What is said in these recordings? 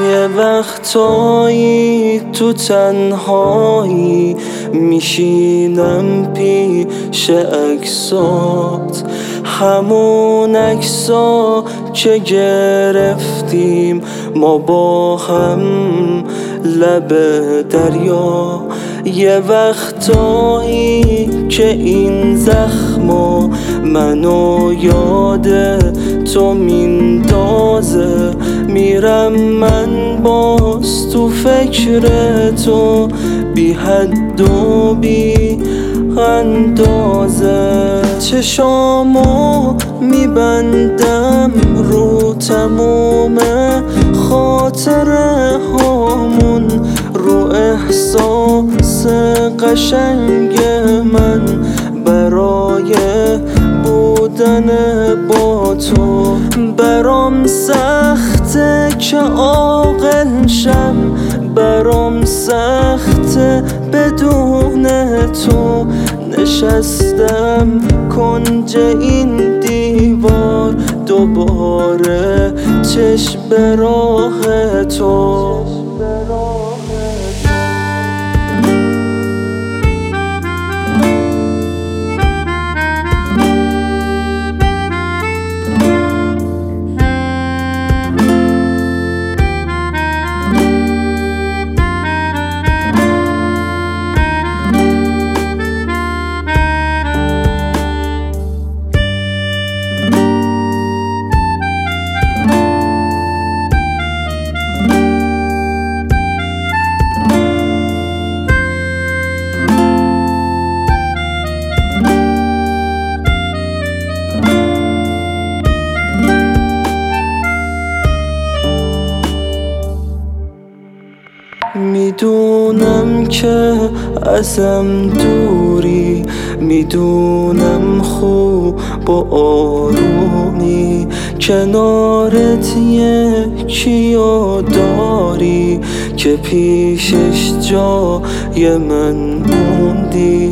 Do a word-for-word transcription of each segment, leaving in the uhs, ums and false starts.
یه وقتایی تو تنهایی میشینم پیش عکسات، همون عکسا که گرفتیم ما با هم لب دریا. یه وقتایی که این زخما منو یاد تو میندازه، میرم من باز تو فکر تو بی حد و بی اندازه. چشامو میبندم رو تموم خاطره هامون، رو احساس قشنگ من برای بودن با تو. برام سخته که عاقل شم، برام سخته بدون تو. نشستم کنج این دیوار دوباره چشم به راه تو. میدونم که ازم دوری، میدونم خوب و آرومی، کنارت یکیو داری که پیشش جای من موندی.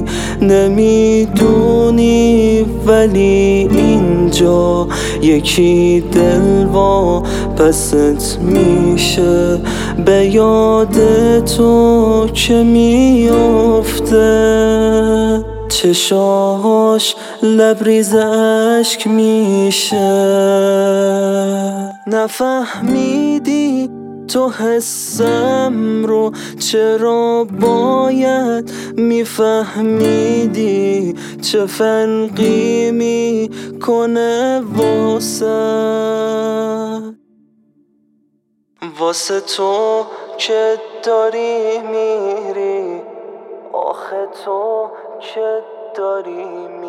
نمیدونی ولی اینجا یکی دل وا پست میشه، به یاد تو که میافته. چشاش لبریز اشک میشه. نفهمیدی تو حسم رو، چرا باید میفهمیدی؟ چه فرقی میکنه واسه واسه تو که داری میری؟ آخه تو که داری میری؟